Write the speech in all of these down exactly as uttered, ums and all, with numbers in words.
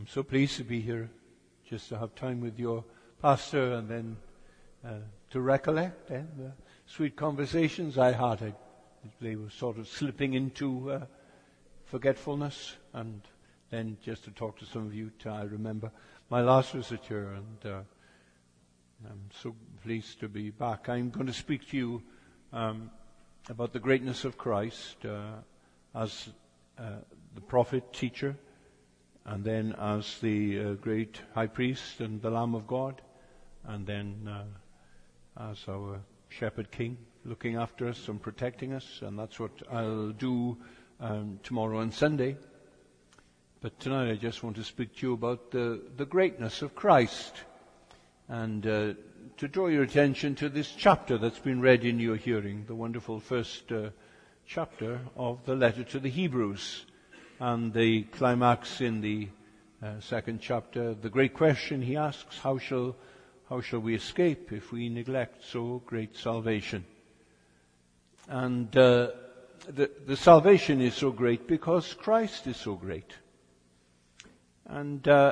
I'm so pleased to be here, just to have time with your pastor and then uh, to recollect eh, the sweet conversations I had. I, they were sort of slipping into uh, forgetfulness, and then just to talk to some of you, to, I remember my last visit here, and uh, I'm so pleased to be back. I'm going to speak to you um, about the greatness of Christ uh, as uh, the prophet, teacher, and then as the uh, great high priest and the Lamb of God, and then uh, as our shepherd king, looking after us and protecting us, and that's what I'll do um, tomorrow and Sunday. But tonight I just want to speak to you about the, the greatness of Christ, and uh, to draw your attention to this chapter that's been read in your hearing, the wonderful first uh, chapter of the letter to the Hebrews, and the climax in the uh, second chapter. The great question he asks, how shall how shall we escape if we neglect so great salvation? And uh, the, the salvation is so great because Christ is so great. And uh,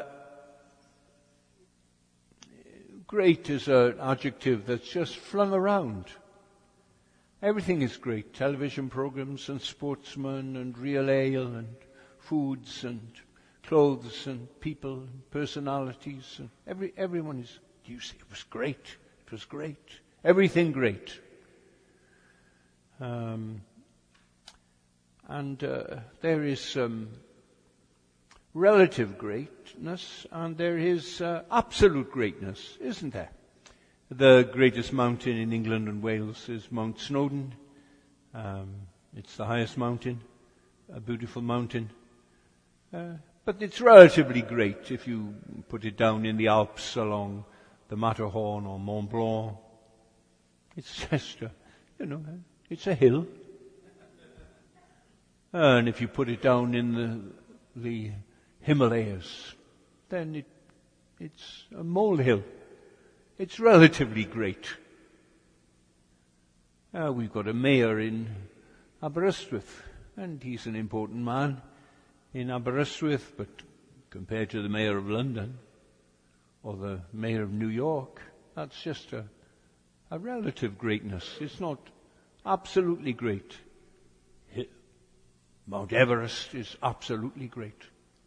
great is an adjective that's just flung around. Everything is great. Television programs and sportsmen and real ale and foods and clothes and people and personalities. And every everyone is, you see, it was great. It was great. Everything great. Um, and uh, there is um, relative greatness, and there is uh, absolute greatness, isn't there? The greatest mountain in England and Wales is Mount Snowdon. Um, it's the highest mountain, a beautiful mountain. Uh, but it's relatively great if you put it down in the Alps along the Matterhorn or Mont Blanc. It's just, a, you know, it's a hill. And if you put it down in the, the Himalayas, then it, it's a molehill. It's relatively great. Uh, we've got a mayor in Aberystwyth, and he's an important man in Aberystwyth, but compared to the mayor of London or the mayor of New York, that's just a, a relative greatness. It's not absolutely great. Mount Everest is absolutely great.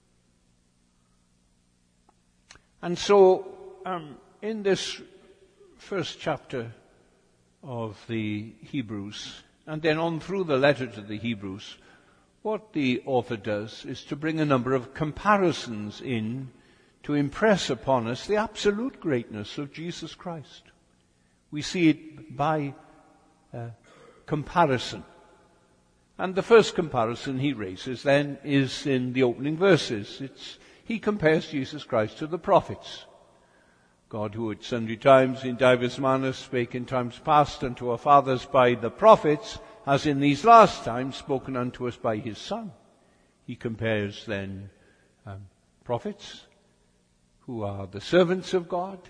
And so, um, in this first chapter of the Hebrews, and then on through the letter to the Hebrews, what the author does is to bring a number of comparisons in to impress upon us the absolute greatness of Jesus Christ. We see it by uh, comparison. And the first comparison he raises then is in the opening verses. It's, he compares Jesus Christ to the prophets. God, who at sundry times in divers manners spake in times past unto our fathers by the prophets, has in these last times spoken unto us by his Son. He compares then um, prophets, who are the servants of God,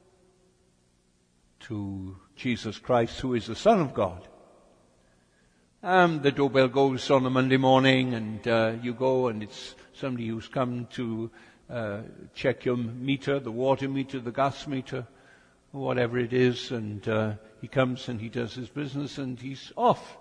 to Jesus Christ, who is the Son of God. Um, the doorbell goes on a Monday morning, and uh, you go, and it's somebody who's come to uh, check your meter, the water meter, the gas meter, whatever it is, and uh, he comes and he does his business, and he's off.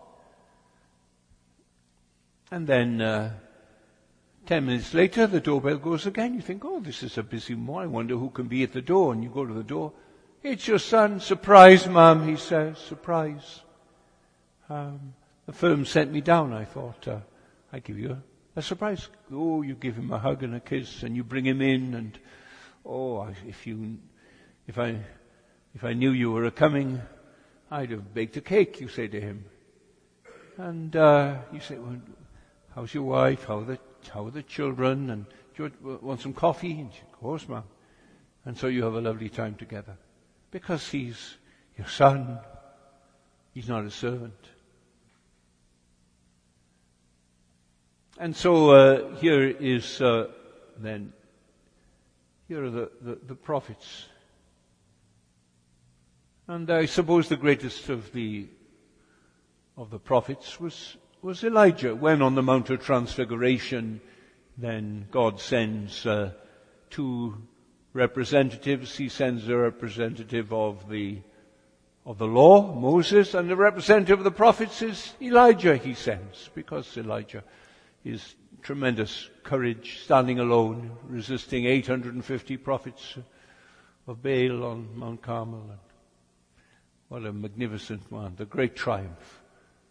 And then uh, ten minutes later, the doorbell goes again. You think, oh, this is a busy morning. I wonder who can be at the door. And you go to the door. It's your son. Surprise, Mum, he says. Surprise. Um, the firm sent me down. I thought, uh, I'd give you a, a surprise. Oh, you give him a hug and a kiss, and you bring him in. And oh, if you, if I, if I knew you were a coming, I'd have baked a cake. You say to him, and uh, you say, well, how's your wife? How are the how are the children? And do you want some coffee? And she, of course, Ma'am. And so you have a lovely time together, because he's your son. He's not a servant. And so uh, here is uh, then here are the, the, the prophets, and I suppose the greatest of the of the prophets was. was Elijah. When on the Mount of Transfiguration, then God sends uh, two representatives. He sends a representative of the of the law, Moses, and the representative of the prophets is Elijah he sends, because Elijah is tremendous courage, standing alone, resisting eight hundred fifty prophets of Baal on Mount Carmel. And what a magnificent man, the great triumph.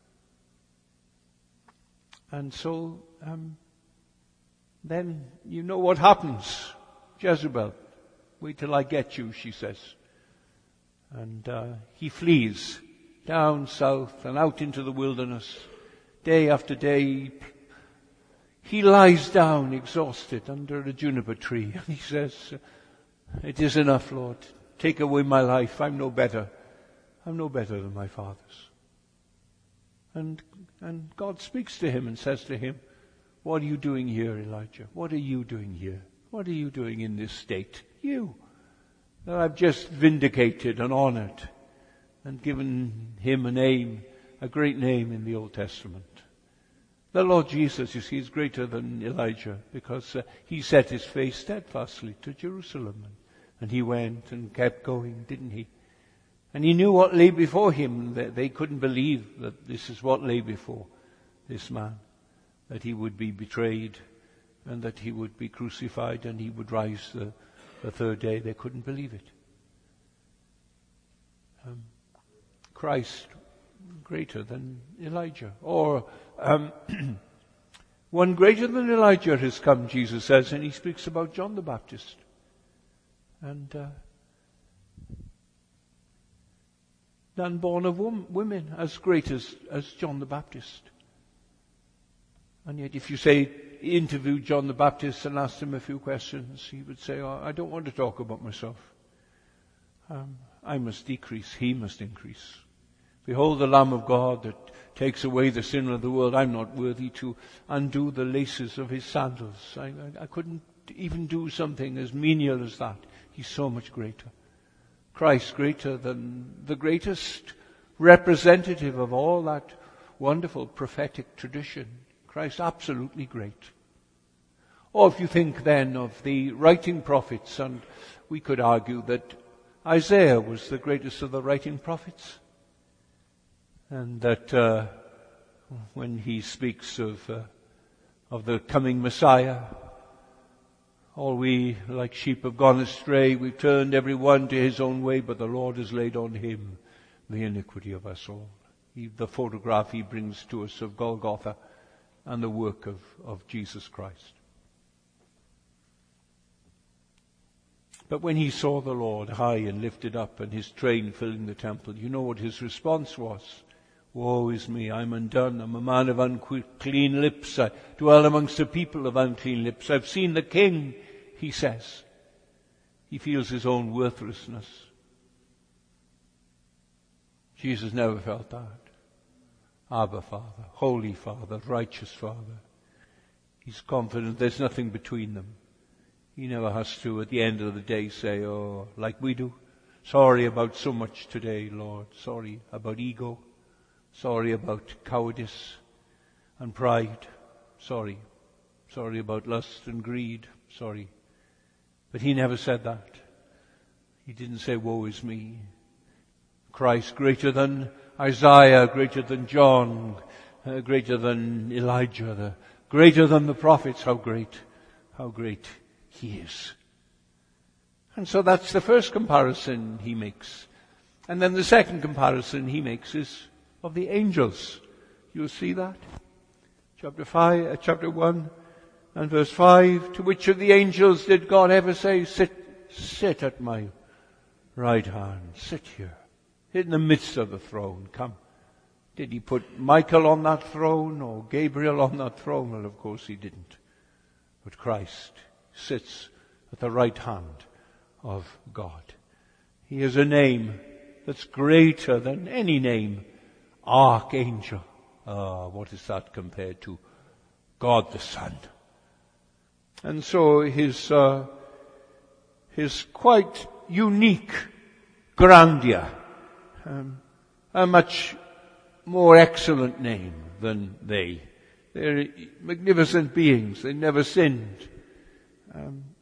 And so, um, then you know what happens. Jezebel, wait till I get you, she says. And uh, he flees down south and out into the wilderness. Day after day, he lies down exhausted under a juniper tree. And he says, it is enough, Lord. Take away my life. I'm no better. I'm no better than my fathers. And, and God speaks to him and says to him, what are you doing here, Elijah? What are you doing here? What are you doing in this state? You. That I've just vindicated and honored and given him a name, a great name in the Old Testament. The Lord Jesus, you see, is greater than Elijah because uh, he set his face steadfastly to Jerusalem. And, and he went and kept going, didn't he? And he knew what lay before him. They, they couldn't believe that this is what lay before this man. That he would be betrayed and that he would be crucified and he would rise the The third day. They couldn't believe it. Um, Christ greater than Elijah. Or um, one greater than Elijah has come, Jesus says, and he speaks about John the Baptist. And uh, none born of wom- women as great as, as John the Baptist. And yet if you say, interviewed John the Baptist and asked him a few questions, he would say, oh, I don't want to talk about myself. Um, I must decrease, he must increase. Behold the Lamb of God that takes away the sin of the world. I'm not worthy to undo the laces of his sandals. I, I, I couldn't even do something as menial as that. He's so much greater. Christ greater than the greatest representative of all that wonderful prophetic tradition. Christ absolutely great. Or if you think then of the writing prophets, and we could argue that Isaiah was the greatest of the writing prophets, and that uh, when he speaks of uh, of the coming Messiah, all we like sheep have gone astray, we've turned every one to his own way, but the Lord has laid on him the iniquity of us all. He, the photograph he brings to us of Golgotha and the work of, of Jesus Christ. But when he saw the Lord high and lifted up and his train filling the temple, you know what his response was? Woe is me, I'm undone, I'm a man of unclean lips, I dwell amongst a people of unclean lips. I've seen the King, he says. He feels his own worthlessness. Jesus never felt that. Abba Father, Holy Father, Righteous Father. He's confident there's nothing between them. He never has to, at the end of the day, say, oh, like we do, sorry about so much today, Lord. Sorry about ego. Sorry about cowardice and pride. Sorry. Sorry about lust and greed. Sorry. But he never said that. He didn't say, woe is me. Christ greater than Isaiah, greater than John, uh, greater than Elijah, the, greater than the prophets. How great, how great he is. And so that's the first comparison he makes. And then the second comparison he makes is of the angels. You'll see that. Chapter five, uh, chapter one and verse five. To which of the angels did God ever say, sit, sit at my right hand, sit here, in the midst of the throne, come. Did he put Michael on that throne or Gabriel on that throne? Well, of course he didn't. But Christ sits at the right hand of God. He has a name that's greater than any name. Archangel. Ah, what is that compared to God the Son? And so his, uh, his quite unique grandeur, um, a much more excellent name than they. They're magnificent beings. They never sinned. Um,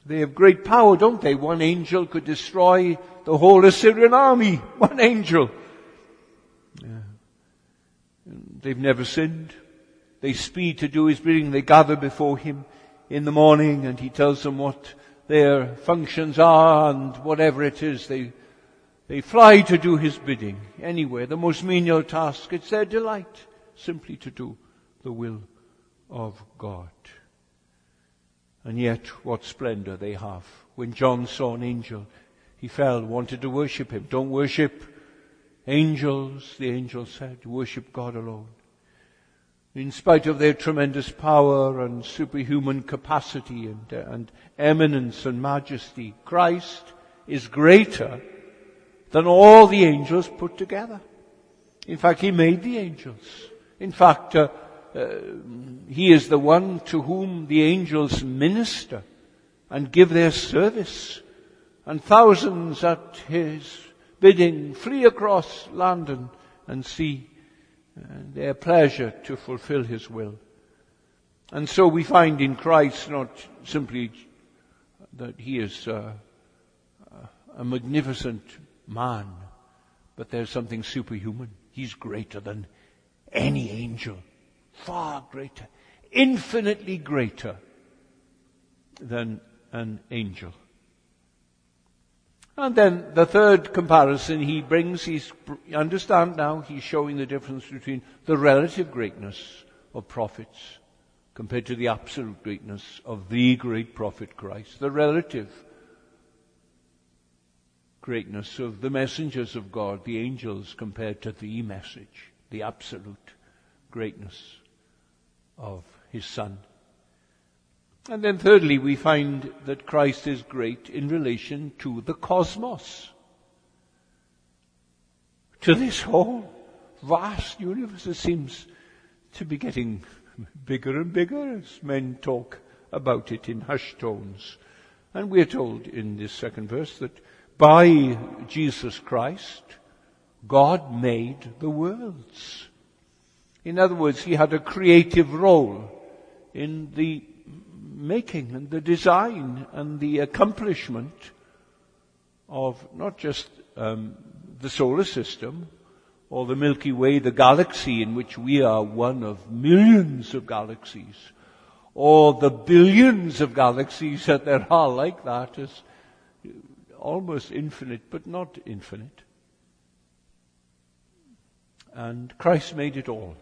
They have great power, don't they? One angel could destroy the whole Assyrian army. One angel. Yeah. They've never sinned. They speed to do his bidding. They gather before him in the morning, and he tells them what their functions are, and whatever it is, they they fly to do his bidding. Anywhere, the most menial task, it's their delight simply to do the will of God. And yet, what splendor they have. When John saw an angel, he fell, wanted to worship him. Don't worship angels, the angel said. Worship God alone. In spite of their tremendous power and superhuman capacity and, uh, and eminence and majesty, Christ is greater than all the angels put together. In fact, he made the angels. In fact, uh, uh, he is the one to whom the angels minister and give their service. And thousands at his bidding flee across land and, and sea, uh, their pleasure to fulfill his will. And so we find in Christ not simply that he is uh, a magnificent man, but there's something superhuman. He's greater than any angel, far greater, infinitely greater than an angel. And then the third comparison he brings, he's, you understand now, he's showing the difference between the relative greatness of prophets compared to the absolute greatness of the great prophet Christ. The relative greatness of the messengers of God, the angels, compared to the message, the absolute greatness of his Son. And then thirdly, we find that Christ is great in relation to the cosmos, to this whole vast universe that seems to be getting bigger and bigger as men talk about it in hushed tones. And we're told in this second verse that by Jesus Christ, God made the worlds. In other words, he had a creative role in the making and the design and the accomplishment of not just um, the solar system or the Milky Way, the galaxy in which we are one of millions of galaxies, or the billions of galaxies that there are like that, is almost infinite, but not infinite. And Christ made it all.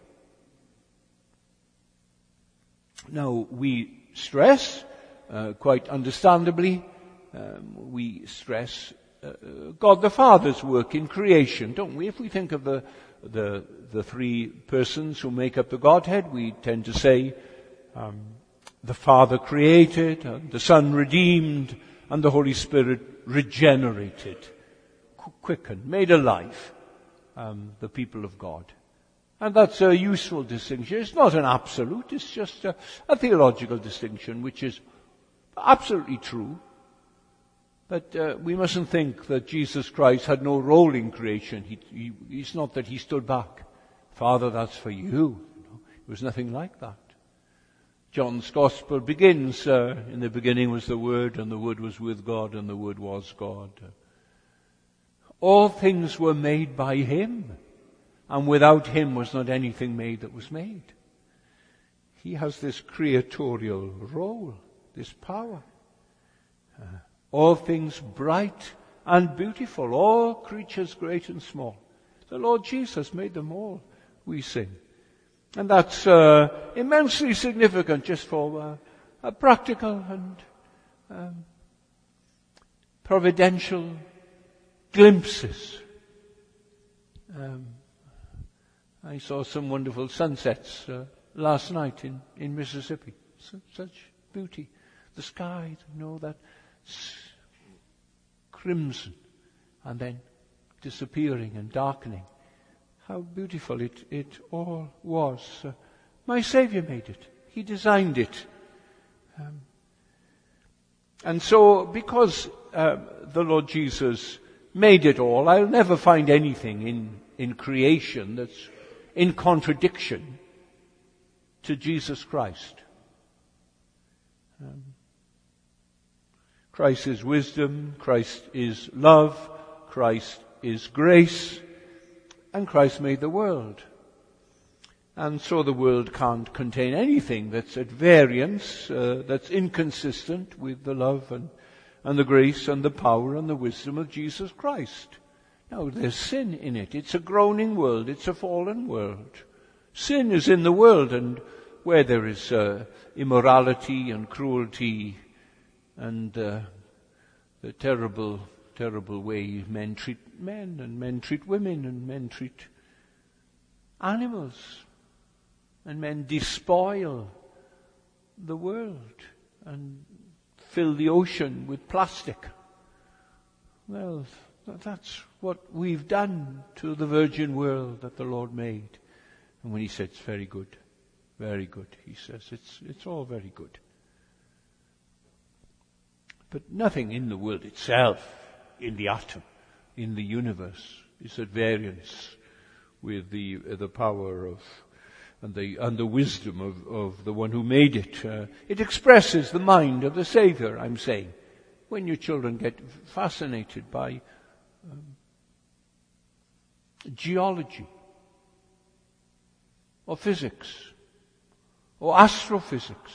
Now, we stress, uh, quite understandably, um, we stress uh, God the Father's work in creation, don't we? If we think of the, the, the three persons who make up the Godhead, we tend to say um, the Father created, and the Son redeemed, and the Holy Spirit regenerated, quickened, made alive um, the people of God. And that's a useful distinction. It's not an absolute, it's just a, a theological distinction, which is absolutely true. But uh, we mustn't think that Jesus Christ had no role in creation. He, he, it's not that he stood back. Father, that's for you. No, it was nothing like that. John's Gospel begins, uh, in the beginning was the Word, and the Word was with God, and the Word was God. All things were made by him, and without him was not anything made that was made. He has this creatorial role, this power. Uh, all things bright and beautiful, all creatures great and small. The Lord Jesus made them all, we sing. And that's uh, immensely significant just for uh, a practical and um, providential glimpses. Um, I saw some wonderful sunsets uh, last night in, in Mississippi. So, such beauty. The sky, you know, that crimson and then disappearing and darkening. How beautiful it, it all was. Uh, my Savior made it. He designed it. Um, and so, because uh, the Lord Jesus made it all, I'll never find anything in, in creation that's in contradiction to Jesus Christ. Um, Christ is wisdom, Christ is love, Christ is grace, and Christ made the world. And so the world can't contain anything that's at variance, uh, that's inconsistent with the love and, and the grace and the power and the wisdom of Jesus Christ. Now, there's sin in it. It's a groaning world. It's a fallen world. Sin is in the world, and where there is uh, immorality and cruelty and uh, the terrible, terrible way men treat men and men treat women and men treat animals and men despoil the world and fill the ocean with plastic. Well, that's what we've done to the virgin world that the Lord made. And when he said it's very good, very good, he says it's it's all very good. But nothing in the world itself, in the atom, in the universe, is at variance with the uh, the power of and the and the wisdom of, of the one who made it. Uh, it expresses the mind of the Savior, I'm saying. When your children get fascinated by um, geology, or physics, or astrophysics,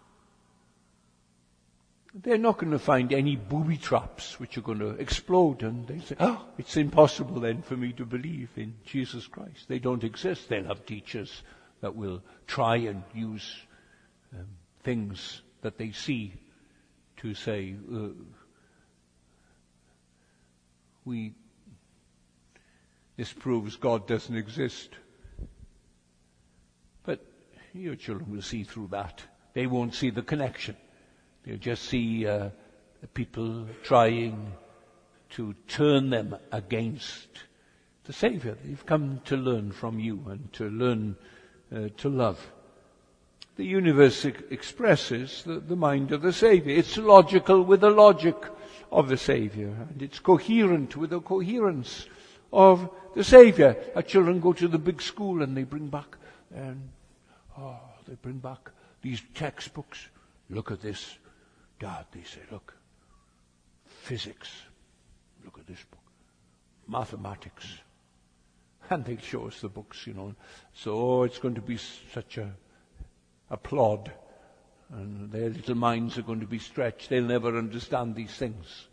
they're not going to find any booby traps which are going to explode, and they say, oh, it's impossible then for me to believe in Jesus Christ. They don't exist. They'll have teachers that will try and use um, things that they see to say, uh, we, this proves God doesn't exist. But your children will see through that. They won't see the connection. They'll just see uh, people trying to turn them against the Savior. They've come to learn from you and to learn uh, to love. The universe ex- expresses the, the mind of the Savior. It's logical with the logic of the Savior, and it's coherent with the coherence of the Savior. Our children go to the big school and they bring back, and oh, they bring back these textbooks. Look at this. Dad, they say, look, physics, look at this book, mathematics, and they show us the books, you know. So oh, it's going to be such a, a plod, and their little minds are going to be stretched. They'll never understand these things.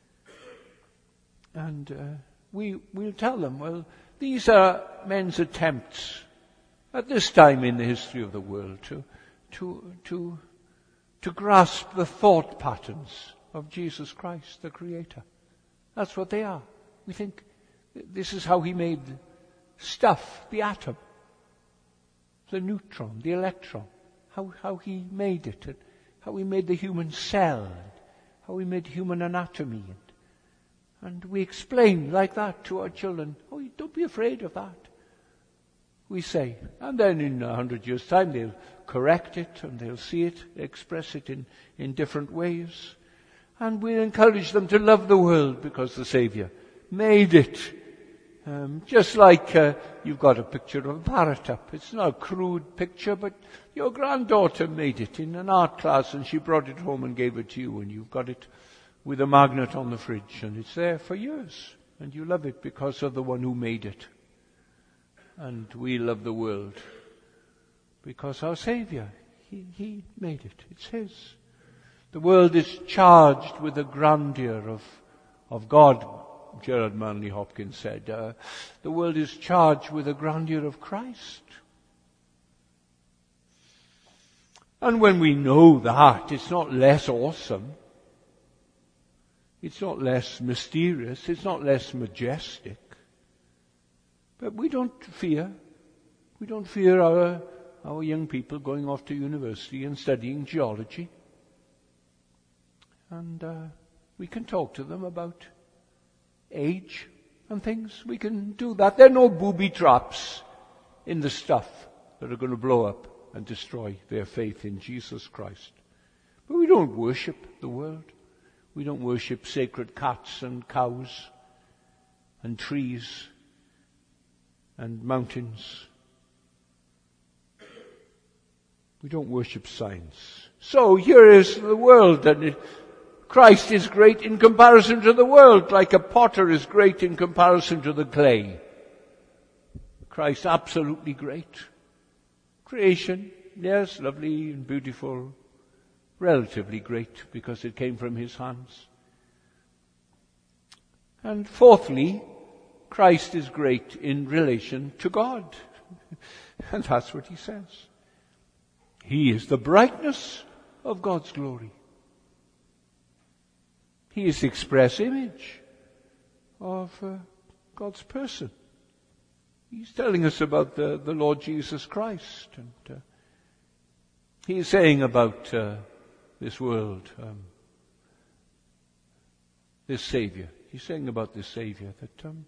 And uh, we, we'll tell them, well, these are men's attempts at this time in the history of the world to, to, to, to grasp the thought patterns of Jesus Christ, the Creator. That's what they are. We think this is how he made stuff, the atom, the neutron, the electron, how, how he made it, and how he made the human cell, and how he made human anatomy. And, and we explain like that to our children. Oh, don't be afraid of that, we say. And then in a hundred years' time they'll correct it and they'll see it, express it in, in different ways. And we encourage them to love the world because the Savior made it. Um, just like uh, you've got a picture of a parrot up. It's not a crude picture, but your granddaughter made it in an art class and she brought it home and gave it to you, and you've got it with a magnet on the fridge, and it's there for years. And you love it because of the one who made it. And we love the world because our Savior, he, he made it. It's his. The world is charged with the grandeur of, of God. Gerard Manley Hopkins said, uh, the world is charged with the grandeur of Christ. And when we know that, it's not less awesome. It's not less mysterious. It's not less majestic. But we don't fear. We don't fear our, our young people going off to university and studying geology. And uh, we can talk to them about age and things. We can do that. There are no booby traps in the stuff that are going to blow up and destroy their faith in Jesus Christ. But we don't worship the world. We don't worship sacred cats and cows and trees and mountains. We don't worship science. So here is the world, and it, Christ is great in comparison to the world, like a potter is great in comparison to the clay. Christ absolutely great. Creation, yes, lovely and beautiful, relatively great because it came from his hands. And fourthly, Christ is great in relation to God. And that's what he says. He is the brightness of God's glory. He is the express image of uh, God's person. He's telling us about the, the Lord Jesus Christ. And uh, he is saying about uh, this world, um, this Savior. He's saying about this Savior that um,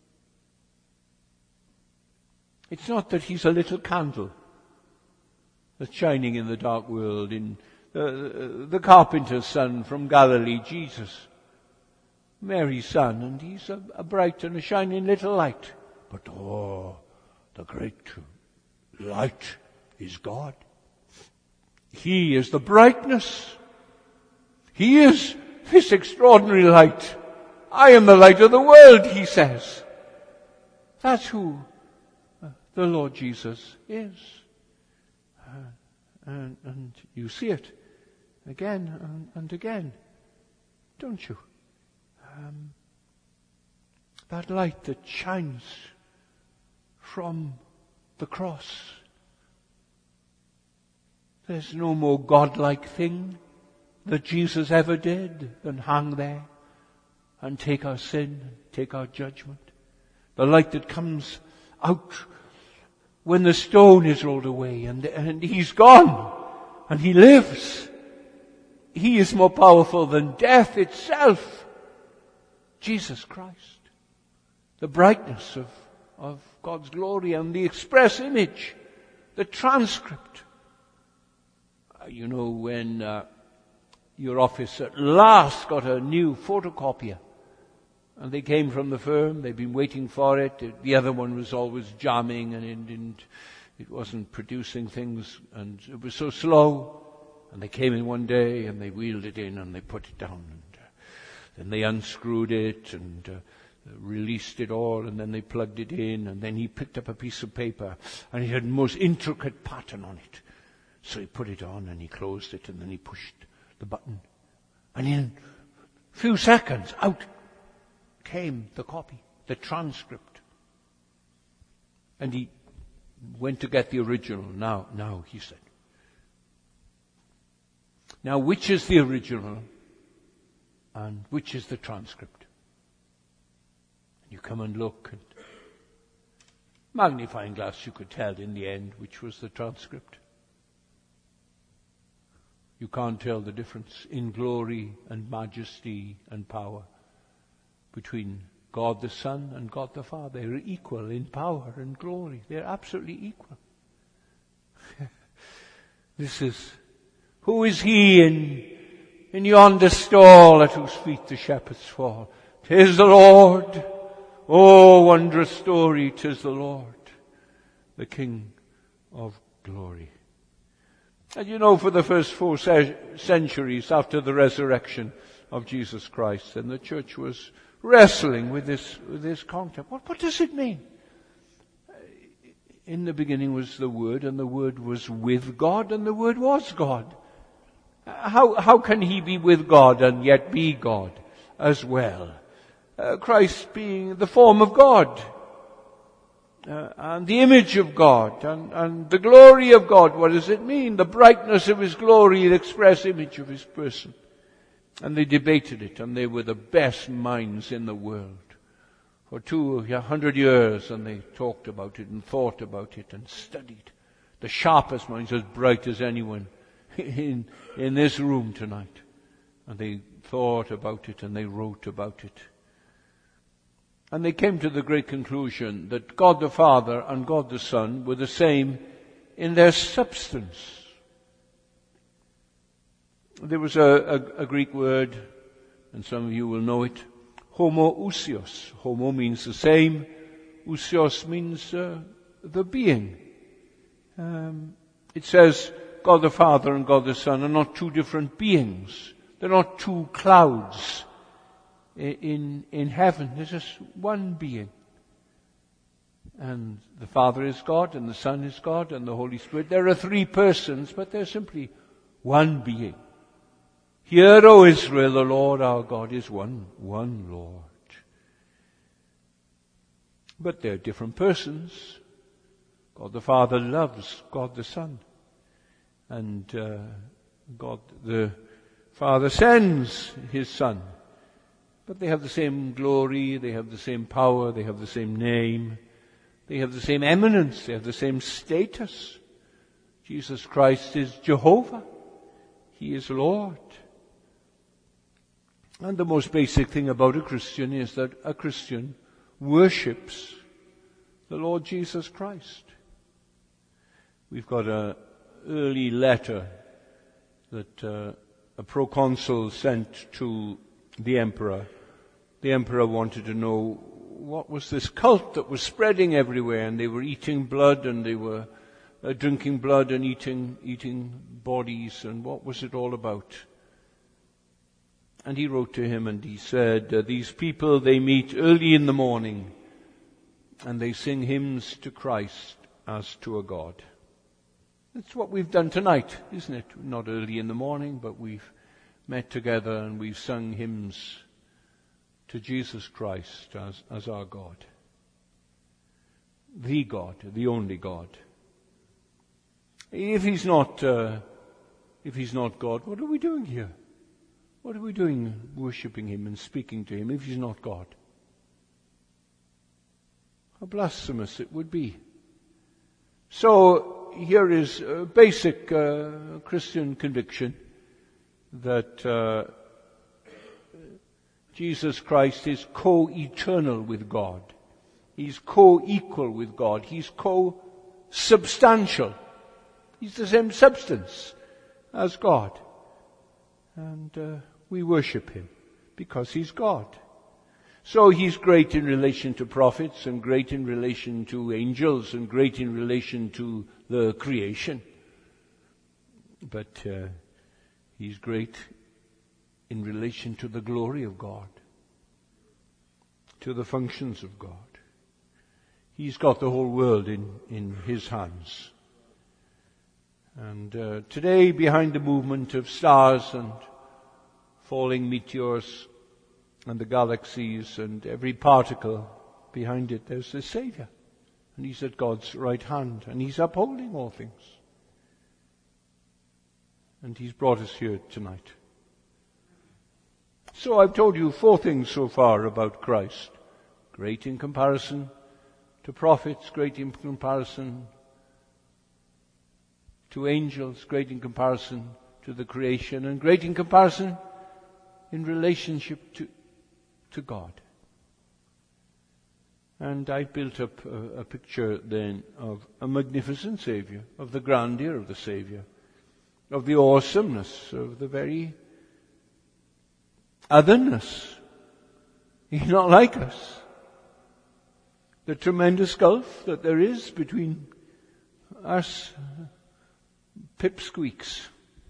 it's not that he's a little candle that's shining in the dark world, in the, the carpenter's son from Galilee, Jesus, Mary's son, and he's a, a bright and a shining little light. But oh, the great light is God. He is the brightness. He is this extraordinary light. I am the light of the world, he says. That's who the Lord Jesus is. Uh, and, and you see it again and, and again, don't you? Um, that light that shines from the cross. There's no more godlike thing that Jesus ever did than hang there and take our sin, take our judgment. The light that comes out when the stone is rolled away and, and he's gone and he lives. He is more powerful than death itself. Jesus Christ. The brightness of, of God's glory and the express image, the transcript. Uh, you know, when uh, your office at last got a new photocopier, and they came from the firm, they'd been waiting for it. The other one was always jamming and it didn't, it wasn't producing things and it was so slow. And they came in one day and they wheeled it in and they put it down. And uh, then they unscrewed it and uh, released it all and then they plugged it in and then he picked up a piece of paper and it had the most intricate pattern on it. So he put it on and he closed it and then he pushed the button. And in a few seconds, out came the copy, the transcript. And he went to get the original. Now, now, he said. Now, which is the original and which is the transcript? You come and look, and magnifying glass, you could tell in the end which was the transcript. You can't tell the difference in glory and majesty and power between God the Son and God the Father. They're equal in power and glory. They're absolutely equal. This is, who is he in, in yonder stall at whose feet the shepherds fall? 'Tis the Lord. Oh, wondrous story, 'tis the Lord, the King of glory. And you know, for the first four se- centuries after the resurrection of Jesus Christ, and the church was wrestling with this, with this concept. What, what does it mean? In the beginning was the Word, and the Word was with God, and the Word was God. How, how can he be with God and yet be God as well? Uh, Christ being the form of God, uh, and the image of God, and, and the glory of God. What does it mean? The brightness of his glory, the express image of his person. And they debated it, and they were the best minds in the world for two hundred years, and they talked about it and thought about it and studied. The sharpest minds, as bright as anyone in, in this room tonight. And they thought about it and they wrote about it. And they came to the great conclusion that God the Father and God the Son were the same in their substance. There was a, a, a Greek word, and some of you will know it, homoousios. Homo means the same. Ousios means uh, the being. Um, it says God the Father and God the Son are not two different beings. They're not two clouds in, in heaven. There's just one being. And the Father is God, and the Son is God, and the Holy Spirit. There are three persons, but they're simply one being. Hear, O Israel, the Lord our God is one, one Lord. But they're different persons. God the Father loves God the Son. And uh, God the Father sends His Son. But they have the same glory, they have the same power, they have the same name. They have the same eminence, they have the same status. Jesus Christ is Jehovah. He is Lord. And the most basic thing about a Christian is that a Christian worships the Lord Jesus Christ. We've got an early letter that uh, a proconsul sent to the emperor. The emperor wanted to know what was this cult that was spreading everywhere, and they were eating blood, and they were uh, drinking blood and eating eating bodies, and what was it all about? And he wrote to him and he said, uh, these people, they meet early in the morning and they sing hymns to Christ as to a God. That's what we've done tonight, isn't it? Not early in the morning, but we've met together and we've sung hymns to Jesus Christ as, as our God. The God, the only God. If He's not, uh, if He's not God, what are we doing here? What are we doing worshipping Him and speaking to Him if He's not God? How blasphemous it would be. So here is a basic uh, Christian conviction that uh, Jesus Christ is co-eternal with God. He's co-equal with God. He's co-substantial. He's the same substance as God. And uh, we worship Him because He's God. So He's great in relation to prophets and great in relation to angels and great in relation to the creation. But uh, He's great in relation to the glory of God, to the functions of God. He's got the whole world in, in His hands. And uh, today, behind the movement of stars and falling meteors and the galaxies and every particle behind it, there's the Savior. And He's at God's right hand, and He's upholding all things. And He's brought us here tonight. So I've told you four things so far about Christ. Great in comparison to prophets, great in comparison to angels, great in comparison to the creation, and great in comparison in relationship to, to God. And I built up a, a picture then of a magnificent Savior, of the grandeur of the Savior, of the awesomeness, of the very otherness. He's not like us. The tremendous gulf that there is between us pipsqueaks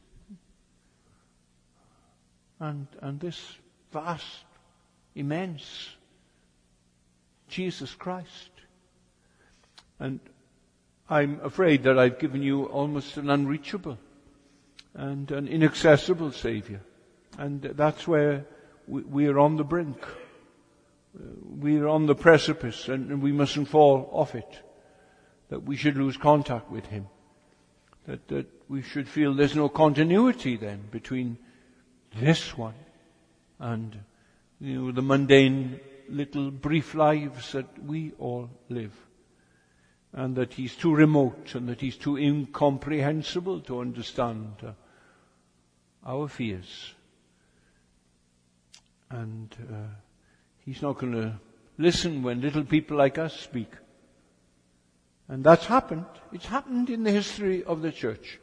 and, and this vast, immense Jesus Christ. And I'm afraid that I've given you almost an unreachable and an inaccessible Savior. And that's where we, we are on the brink. We are on the precipice, and, and we mustn't fall off it. That we should lose contact with Him. That, that we should feel there's no continuity then between this one and, you know, the mundane little brief lives that we all live. And that He's too remote and that He's too incomprehensible to understand uh, our fears. And uh, He's not going to listen when little people like us speak. And that's happened. It's happened in the history of the church.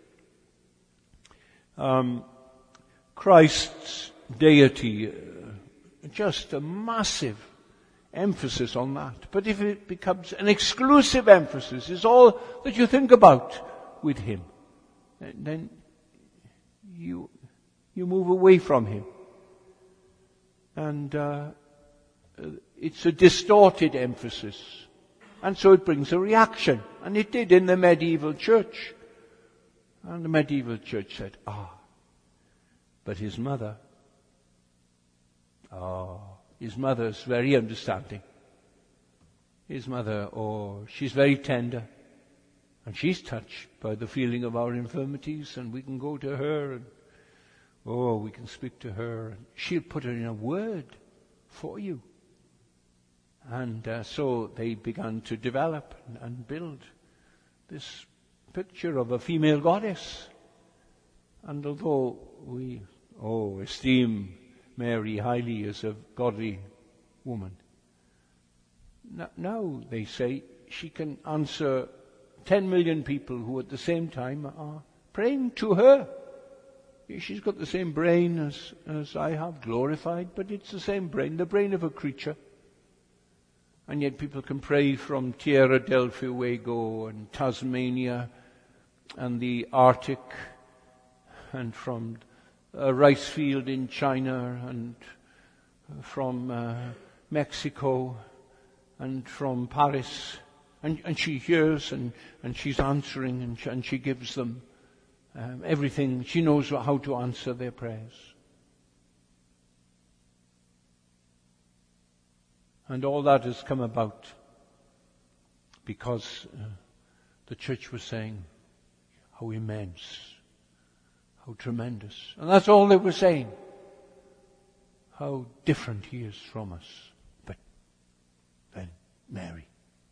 Um, Christ's deity, uh, just a massive emphasis on that. But if it becomes an exclusive emphasis, is all that you think about with Him, then you you You move away from him. And uh, it's a distorted emphasis. And so it brings a reaction. And it did in the medieval church. And the medieval church said, ah, but his mother, oh, his mother's very understanding. His mother, oh, she's very tender. And she's touched by the feeling of our infirmities, and we can go to her, and oh, we can speak to her, and she'll put it in a word for you. And uh, so they began to develop and, and build this picture of a female goddess. And although we, oh, esteem Mary highly as a godly woman, now they say she can answer ten million people who at the same time are praying to her. She's got the same brain as, as I have, glorified, but it's the same brain, the brain of a creature. And yet people can pray from Tierra del Fuego and Tasmania and the Arctic, and from a rice field in China, and from uh, Mexico, and from Paris. And, and she hears, and, and she's answering, and she, and she gives them um, everything. She knows how to answer their prayers. And all that has come about because uh, the church was saying how immense, how tremendous. And that's all they were saying. How different he is from us. But then Mary.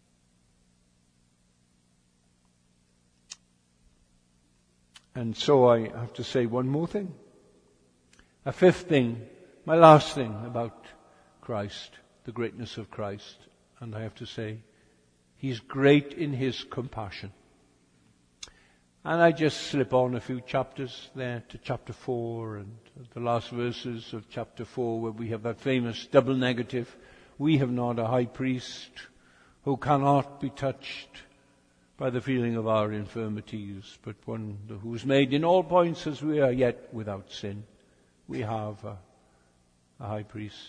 And so I have to say one more thing. A fifth thing, my last thing about Christ, the greatness of Christ. And I have to say, he's great in his compassion. And I just slip on a few chapters there to chapter four and the last verses of chapter four, where we have that famous double negative. We have not a high priest who cannot be touched by the feeling of our infirmities, but one who is made in all points as we are, yet without sin. We have a, a high priest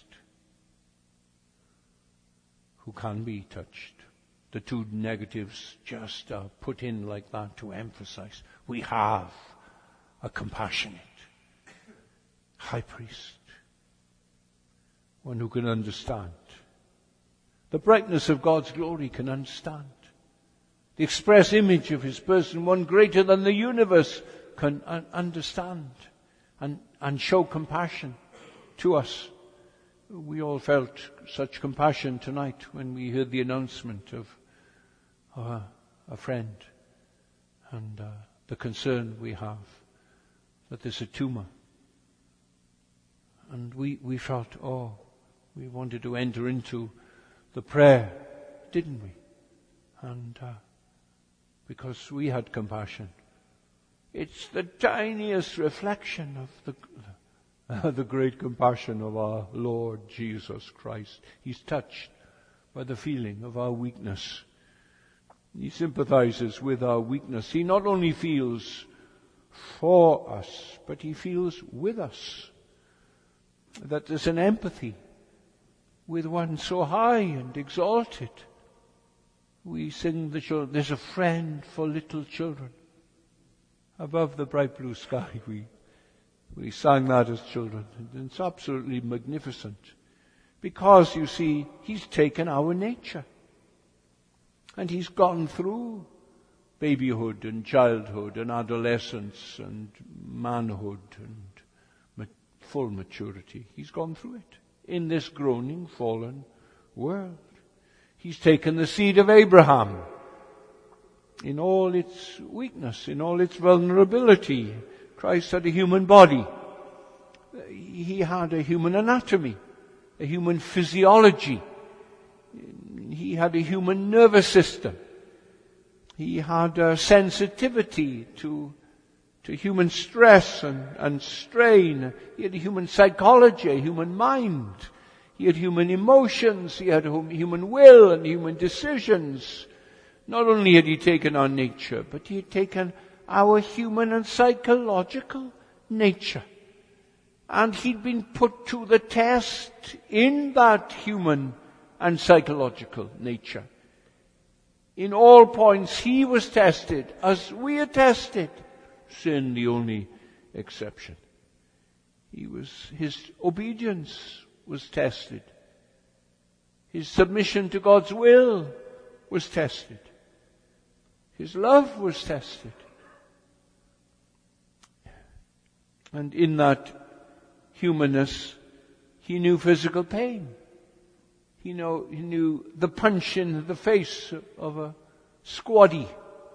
who can be touched. The two negatives just are put in like that to emphasize. We have a compassionate high priest. One who can understand. The brightness of God's glory can understand. The express image of his person, one greater than the universe, can un- understand and, and show compassion to us. We all felt such compassion tonight when we heard the announcement of uh, a friend and uh, the concern we have that there's a tumor. And we, we felt, oh, we wanted to enter into the prayer, didn't we? And uh, because we had compassion. It's the tiniest reflection of the uh, the great compassion of our Lord Jesus Christ. He's touched by the feeling of our weakness. He sympathizes with our weakness. He not only feels for us, but he feels with us. That there's an empathy with one so high and exalted. We sing the children, there's a friend for little children. Above the bright blue sky, we we sang that as children. And it's absolutely magnificent. Because, you see, he's taken our nature. And he's gone through babyhood and childhood and adolescence and manhood and ma- full maturity. He's gone through it in this groaning, fallen world. He's taken the seed of Abraham in all its weakness, in all its vulnerability. Christ had a human body. He had a human anatomy, a human physiology. He had a human nervous system. He had a sensitivity to, to human stress and, and strain. He had a human psychology, a human mind. He had human emotions. He had human will and human decisions. Not only had he taken our nature, but he had taken our human and psychological nature. And he'd been put to the test in that human and psychological nature. In all points he was tested as we are tested. Sin the only exception. He was, his obedience was tested. His submission to God's will was tested. His love was tested. And in that humanness, he knew physical pain. He, know, he knew the punch in the face of a squaddy.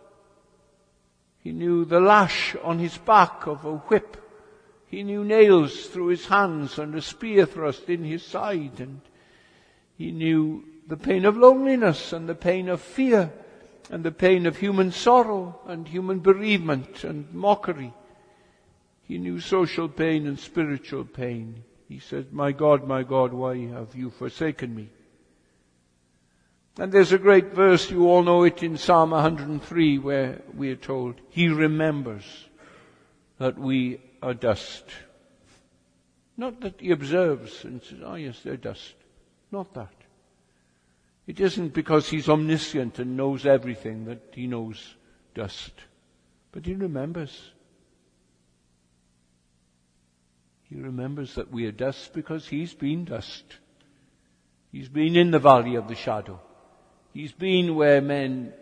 He knew the lash on his back of a whip. He knew nails through his hands and a spear thrust in his side. And he knew the pain of loneliness and the pain of fear and the pain of human sorrow and human bereavement and mockery. He knew social pain and spiritual pain. He said, "My God, my God, why have you forsaken me?" And there's a great verse, you all know it, in Psalm one hundred three, where we are told, He remembers that we are dust. Not that He observes and says, "Oh yes, they're dust." Not that. It isn't because He's omniscient and knows everything that He knows dust. But He remembers. He remembers that we are dust because He's been dust. He's been in the valley of the shadow. He's been where men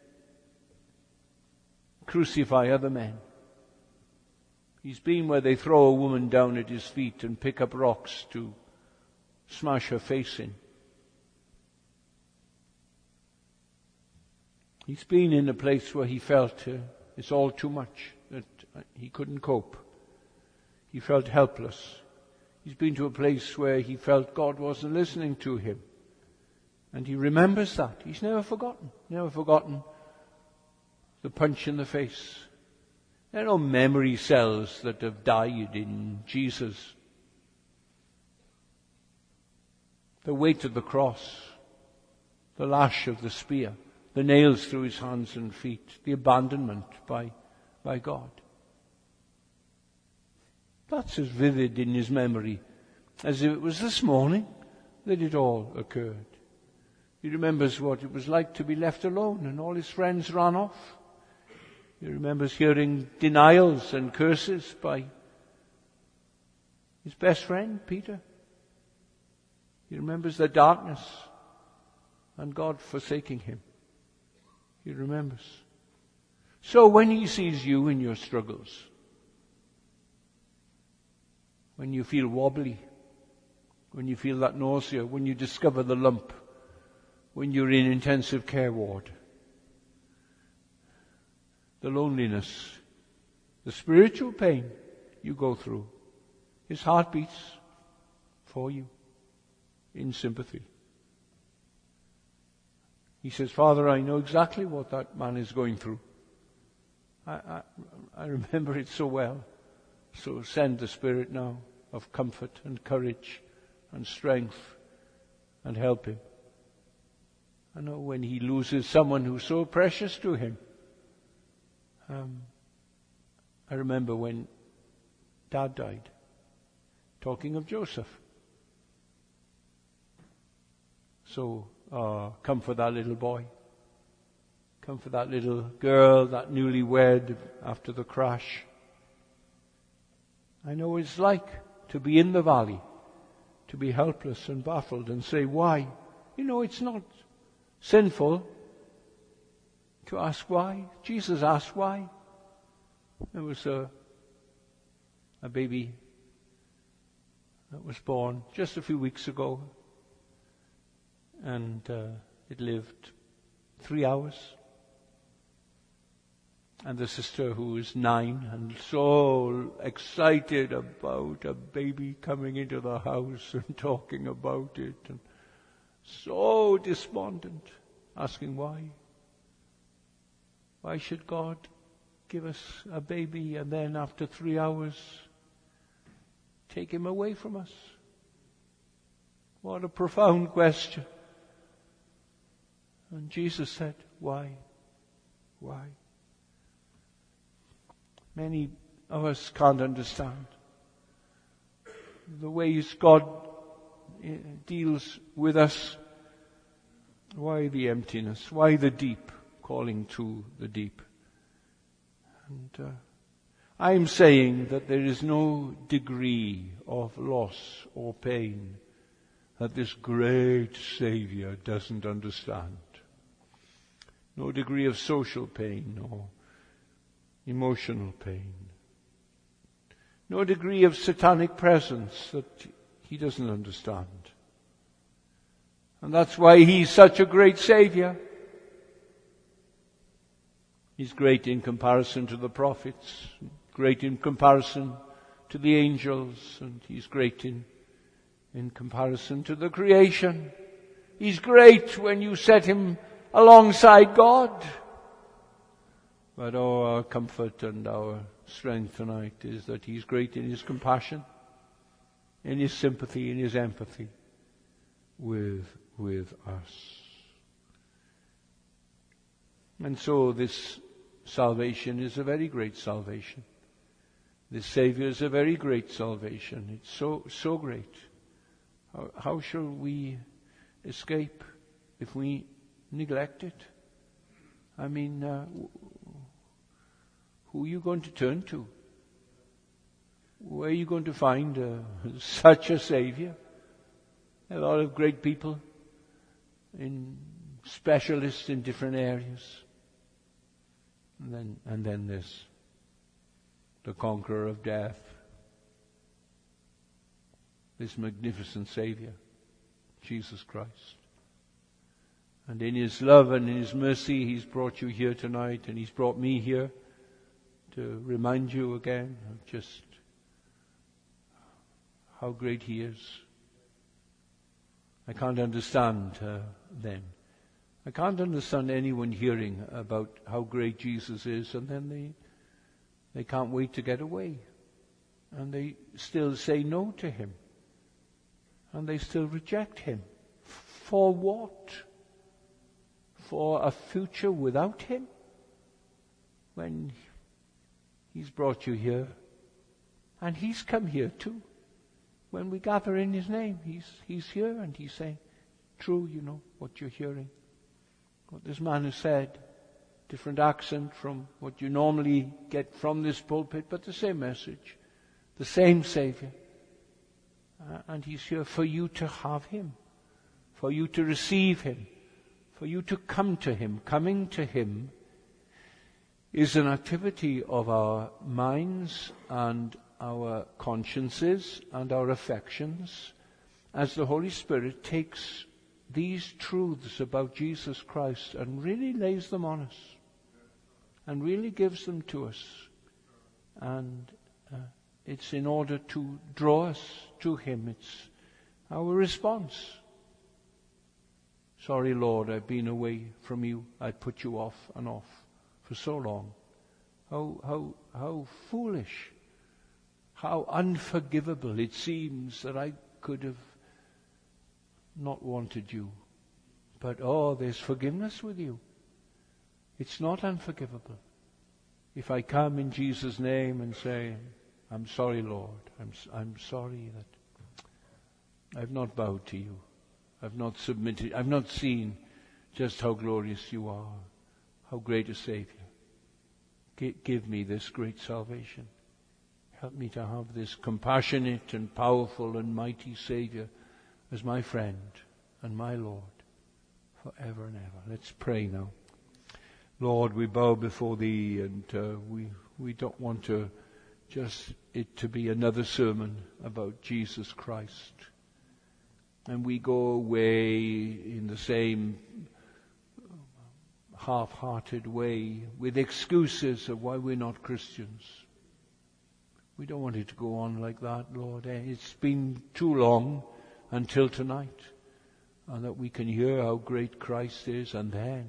crucify other men. He's been where they throw a woman down at His feet and pick up rocks to smash her face in. He's been in a place where He felt uh, it's all too much, that uh, He couldn't cope. He felt helpless. He's been to a place where he felt God wasn't listening to him. And he remembers that. He's never forgotten. Never forgotten the punch in the face. There are no memory cells that have died in Jesus. The weight of the cross, the lash of the spear, the nails through his hands and feet, the abandonment by, by God. That's as vivid in his memory as if it was this morning that it all occurred. He remembers what it was like to be left alone and all his friends ran off. He remembers hearing denials and curses by his best friend, Peter. He remembers the darkness and God forsaking him. He remembers. So when he sees you in your struggles, when you feel wobbly, when you feel that nausea, when you discover the lump, when you're in intensive care ward, the loneliness, the spiritual pain you go through, his heart beats for you in sympathy. He says, "Father, I know exactly what that man is going through. I, I, I remember it so well. So send the Spirit now of comfort and courage and strength and help him." I know when he loses someone who's so precious to him. Um, I remember when Dad died, talking of Joseph. So, uh, come for that little boy. Come for that little girl, that newlywed after the crash. I know what it's like to be in the valley, to be helpless and baffled and say, why? You know, it's not sinful to ask why. Jesus asked why. There was a, a baby that was born just a few weeks ago, and uh, it lived three hours. And the sister, who is nine and so excited about a baby coming into the house and talking about it, and so despondent, asking why. Why should God give us a baby and then after three hours take him away from us? What a profound question. And Jesus said, why? Why? Many of us can't understand. the ways God deals with us. Why the emptiness? Why the deep calling to the deep? And uh, I'm saying that there is no degree of loss or pain that this great Savior doesn't understand. No degree of social pain or emotional pain. No degree of satanic presence that he doesn't understand. And that's why he's such a great Savior. He's great in comparison to the prophets, great in comparison to the angels, and he's great in, in comparison to the creation. He's great when you set him alongside God. But oh, our comfort and our strength tonight is that he's great in his compassion, in his sympathy, in his empathy with, with us. And so this salvation is a very great salvation. This Savior is a very great salvation. It's so, so great. How, how shall we escape if we neglect it? I mean, uh, who are you going to turn to? Where are you going to find uh, such a Savior? A lot of great people, in specialists in different areas. And then, and then this, the conqueror of death, this magnificent Savior, Jesus Christ. And in his love and in his mercy, he's brought you here tonight, and he's brought me here to remind you again of just how great he is. I can't understand uh, then. I can't understand anyone hearing about how great Jesus is, and then they they can't wait to get away. And they still say no to him. And they still reject him. For what? For a future without him? When he's brought you here, and he's come here too. When we gather in his name, he's he's here, and he's saying, true, you know, what you're hearing. What this man has said, different accent from what you normally get from this pulpit, but the same message, the same Savior. Uh, and he's here for you to have him, for you to receive him, for you to come to him. Coming to him is an activity of our minds and our consciences and our affections as the Holy Spirit takes these truths about Jesus Christ and really lays them on us and really gives them to us. And uh, it's in order to draw us to him. It's our response. Sorry, Lord, I've been away from you. I put you off and off for so long. How, how, how foolish, how unforgivable it seems that I could have not wanted you. But oh, there's forgiveness with you. It's not unforgivable. If I come in Jesus' name and say, I'm sorry, Lord, I'm, I'm sorry that I've not bowed to you. I've not submitted, I've not seen just how glorious you are, how great a Savior. G- give me this great salvation. Help me to have this compassionate and powerful and mighty Savior as my friend and my Lord forever and ever. Let's pray now. Lord, we bow before Thee, and uh, we we don't want to just it to be another sermon about Jesus Christ. And we go away in the same half-hearted way with excuses of why we're not Christians. We don't want it to go on like that, Lord. It's been too long until tonight, and that we can hear how great Christ is, and then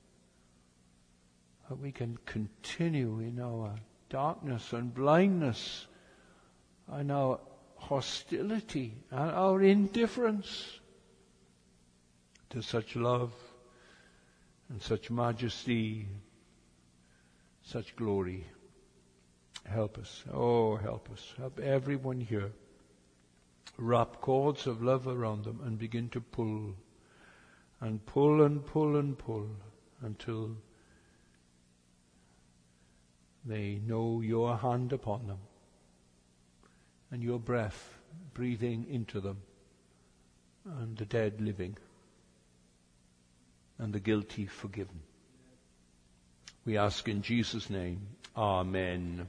that we can continue in our darkness and blindness and our hostility and our indifference to such love and such majesty, such glory. Help us. Oh, help us. Help everyone here wrap cords of love around them and begin to pull and pull and pull and pull until they know your hand upon them and your breath breathing into them, and the dead living and the guilty forgiven. We ask in Jesus' name, Amen.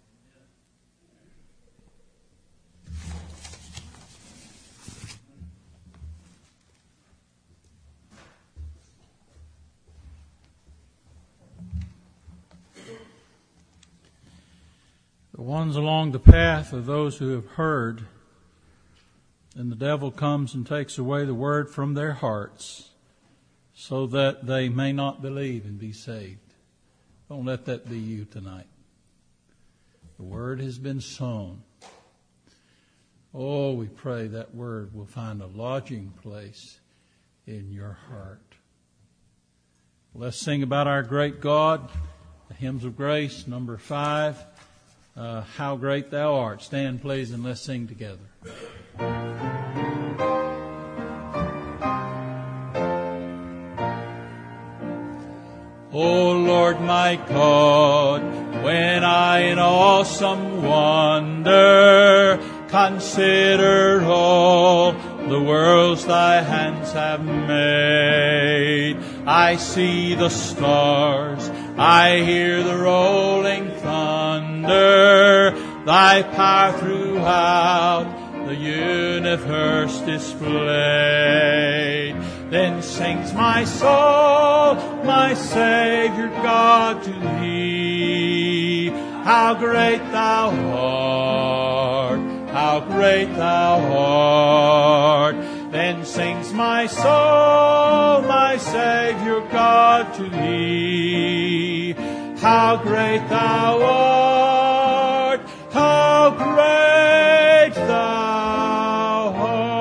The ones along the path of those who have heard, and the devil comes and takes away the word from their hearts so that they may not believe and be saved. Don't let that be you tonight. The word has been sown. Oh, we pray that word will find a lodging place in your heart. Let's sing about our great God. The Hymns of Grace, number five. Uh, How Great Thou Art. Stand, please, and let's sing together. O Lord my God, when I in awesome wonder consider all the worlds thy hands have made, I see the stars, I hear the rolling thunder, thy power throughout the universe displayed. Then sings my soul, my Savior God, to thee. How great thou art, how great thou art. Then sings my soul, my Savior God, to thee. How great thou art, how great thou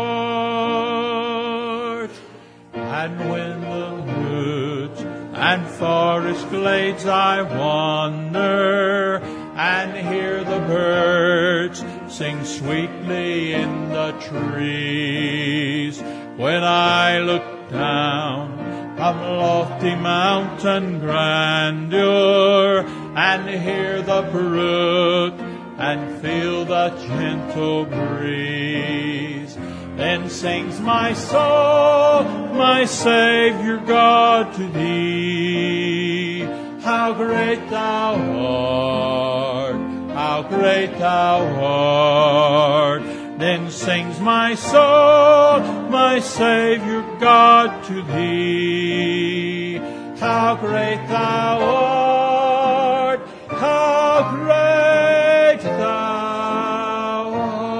art. And when the woods and forest glades I wander, and hear the birds sing sweetly in the trees, when I look down from lofty mountain grandeur, and hear the brook and feel the gentle breeze, then sings my soul, my Savior God, to thee. How great thou art, how great thou art. Then sings my soul, my Savior God, to thee. How great thou art, how great thou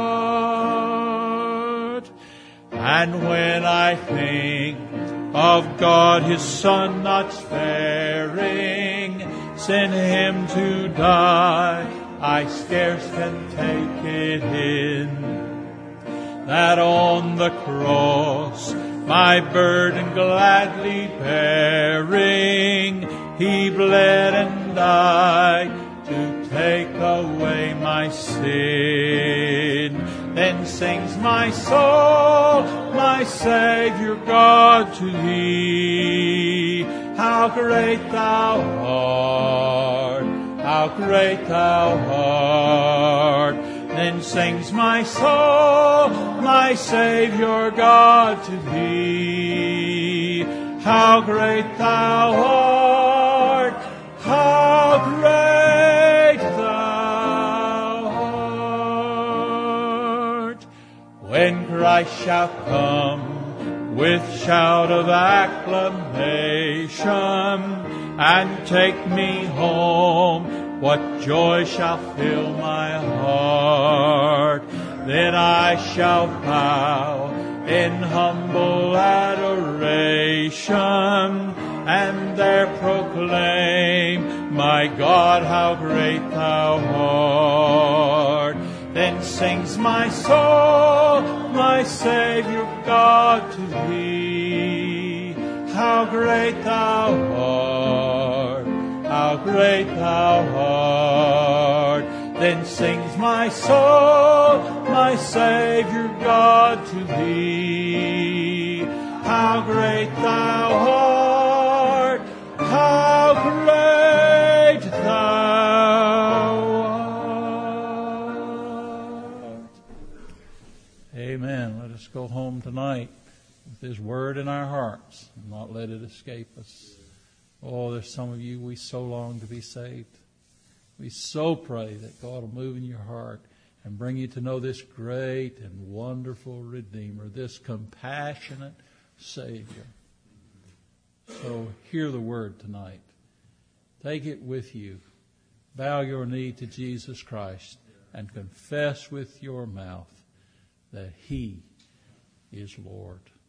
art. And when I think of God his Son not sparing, sent him to die, I scarce can take it in, that on the cross, my burden gladly bearing, he bled and died to take away my sin. Then sings my soul, my Savior God, to thee. How great thou art, how great thou art. Then sings my soul, my Savior God, to thee. How great thou art, how great thou art. When Christ shall come with shout of acclamation and take me home, what joy shall fill my heart? Then I shall bow in humble adoration and there proclaim, my God, how great thou art. Then sings my soul, my Savior God, to thee. How great thou art, how great thou art. Then sings my soul, my my Savior God to thee. How great thou art, how great thou art. Amen. Let us go home tonight with His word in our hearts and not let it escape us. Oh, there's some of you, we so long to be saved. We so pray that God will move in your heart and bring you to know this great and wonderful Redeemer, this compassionate Savior. So hear the word tonight. Take it with you. Bow your knee to Jesus Christ and confess with your mouth that He is Lord.